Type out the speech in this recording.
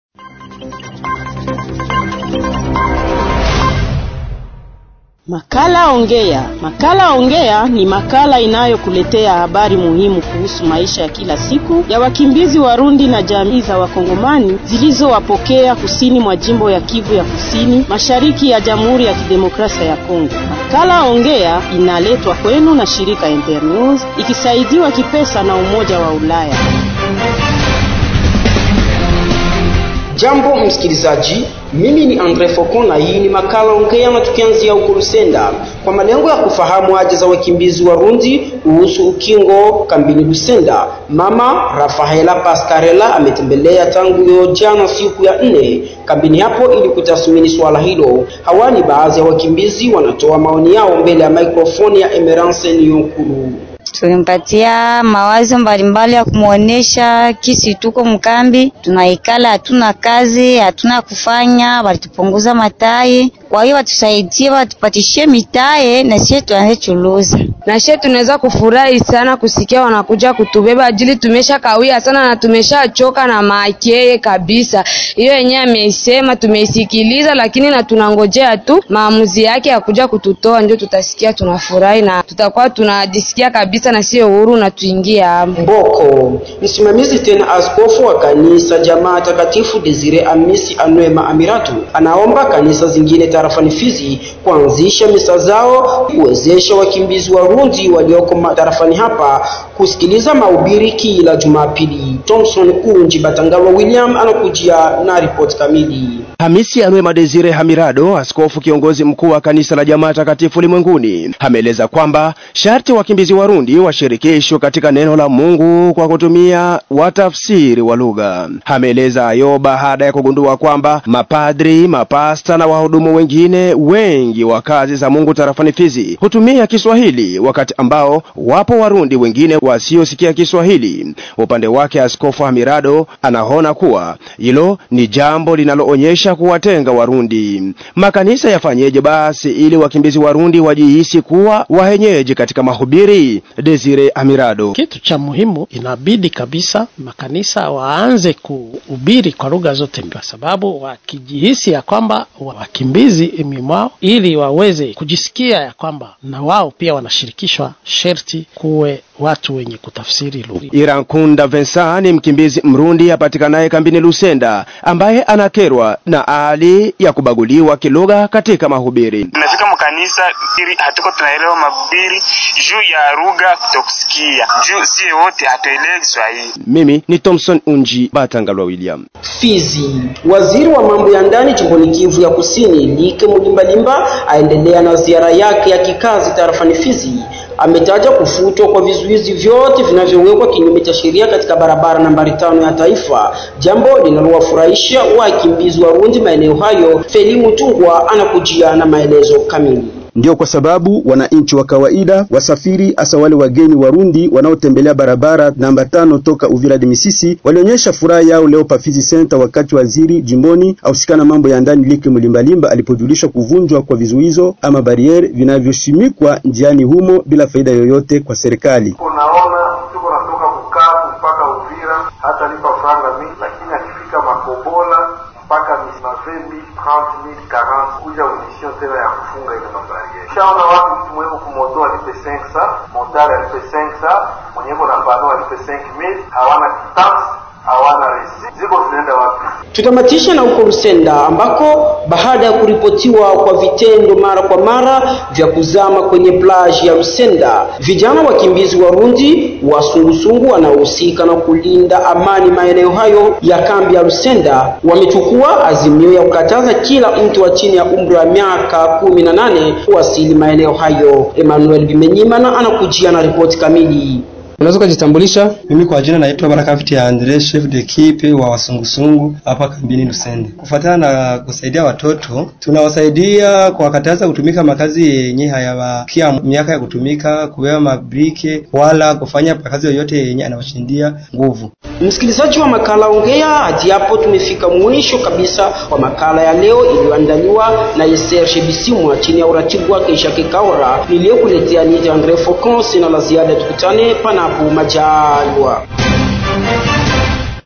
Makala Ongea. Makala Ongea ni makala inayokuletea habari muhimu kuhusu maisha ya kila siku ya wakimbizi Warundi na jamii za Wakongomani zilizowapokea kusini mwa jimbo ya Kivu ya Kusini, mashariki ya Jamhuri ya Kidemokrasia ya Kongo. Makala Ongea inaletwa kwenu na shirika Internews ikisaidiwa kipesa na Umoja wa Ulaya. Jambo msikilizaji, mimi ni Andre Focon na hii ni makala Ongea, na tukianzia huko Lusenda kwa malengo ya kufahamu haja za wakimbizi Warundi kuhusu ukingo kambini Lusenda. Mama Rafaela Pascarella ametembelea tangu jana siku ya 4 kambini hapo ili kutathmini swala hilo. Hawa ni baadhi ya wakimbizi wanatoa maoni yao mbele ya mikrofoni ya Emerance Niyonkuru. Tulimpatia mawazo mbalimbali ya kumuonesha kisi tuko mkambi, tunaikala hatuna kazi, hatuna kufanya, walitupunguza matai. Kwa hiyo watusaidie, watupatishie mitae na sisi tuanze chuluza. Na sisi tunaweza kufurahi sana kusikia wanakuja kutubeba ajili tumesha kawia sana na tumeshachoka na makeye kabisa. Hiyo yenyewe ameisema tumeisikiliza, lakini na tunangojea tu maamuzi yake ya kuja kututoa, ndio tutasikia tunafurahi na tutakuwa tunajisikia kabisa na sio huru na tuingie hapo. Mboko, msimamizi tena askofu wa kanisa Jamaa Takatifu Desire Amisi Anwema Amiratu, anaomba kanisa zingine tarafani Fizi kuanzisha misa zao kuwezesha wakimbizi Warundi walioko tarafani hapa kusikiliza mahubiri kila Jumapili. Thompson Unji Batangalwa William anakujia na ripoti kamili. Hamisi Anwema Desire Hamirado, askofu kiongozi mkuu wa kanisa la Jamaa Takatifu Ulimwenguni, ameeleza kwamba sharti wakimbizi Warundi washirikishwe katika neno la Mungu kwa kutumia watafsiri wa lugha. Ameeleza hayo baada ya kugundua kwamba mapadri, mapasta na wahudumu wengine wengi wa kazi za Mungu tarafani Fizi hutumia Kiswahili, wakati ambao wapo Warundi wengine wasiosikia Kiswahili. Upande wake askofu Hamirado anaona kuwa hilo ni jambo linaloonyesha kuwatenga Warundi. Makanisa yafanyeje basi ili wakimbizi Warundi wajihisi kuwa wahenyeji katika mahubiri? Desire Amirado: kitu cha muhimu, inabidi kabisa makanisa waanze kuhubiri kwa lugha zote, kwa sababu wakijihisi ya kwamba wakimbizi imimwao, ili waweze kujisikia ya kwamba na wao pia wanashirikishwa, sherti kuwe watu wenye kutafsiri lugha. Irankunda Vincent ni mkimbizi Mrundi apatikanaye kambini Lusenda, ambaye anakerwa na hali ya kubaguliwa kilugha katika mahubiri. Tunafika mkanisa ili hatuko tunaelewa mahubiri juu ya lugha kutokusikia, juu si wote hatuelewi Kiswahili. Mimi ni Thompson Unji Batangalwa William. Fizi. Waziri wa mambo ya ndani jimboni Kivu ya Kusini Like Mulimbalimba aendelea na ziara yake ya kikazi tarafani Fizi. Ametaja kufutwa kwa vizuizi vyote vinavyowekwa kinyume cha sheria katika barabara nambari 5 ya taifa, jambo linalowafurahisha wakimbizi Warundi maeneo hayo. Feli Mutungwa anakujia na maelezo kamili. Ndio kwa sababu wananchi wa kawaida, wasafiri, hasa wale wageni Warundi wanaotembelea barabara namba 5 toka Uvira hadi Misisi, walionyesha furaha yao leo pa Fizi Center wakati waziri jimboni ausikana mambo ya ndani Like Mulimbalimba alipojulisha kuvunjwa kwa vizuizo ama barriere vinavyoshimikwa njiani humo bila faida yoyote kwa serikali. Unaona tuko natoka Bukavu mpaka Uvira, hata lipa franga mingi, lakini akifika Makobola mpaka Mismavembi 30,000 40 kuja unisio tena ya kufunga ile mabariere. Shaona watu mtu mwenye kumoto alipe 500, motari alipe 500, mwenye na pano alipe 5,000, hawana kitansi, hawana resi. Ziko zinaenda wapi? Tutamatisha na huko Lusenda ambako baada ya kuripotiwa kwa vitendo mara kwa mara vya kuzama kwenye plage ya Lusenda, vijana wakimbizi Warundi wa sungusungu wanaohusika na kulinda amani maeneo hayo ya kambi ya Lusenda wamechukua azimio ya kukataza kila mtu wa chini ya umri wa miaka 18 kuwasili maeneo hayo. Emmanuel Bimenyimana anakujia na ripoti kamili. Unaweza kujitambulisha? Mimi kwa jina naitwa Baraka Fiti Andre, chef d'equipe wa wasungusungu hapa kambini Lusenda. Kufuatana na kusaidia watoto, tunawasaidia kwa kataza kutumika makazi yenye hayawakia miaka ya kutumika, kubeba mabrike wala kufanya kazi yoyote yenye anawashindia nguvu. Msikilizaji wa makala Ongea, hadi hapo tumefika mwisho kabisa wa makala ya leo iliyoandaliwa na Serge Bisimwa chini ya uratibu wake Jacques Kaora. Niliyokuletea ni Andre Focon, sina la ziada, tukutane panapo majaliwa.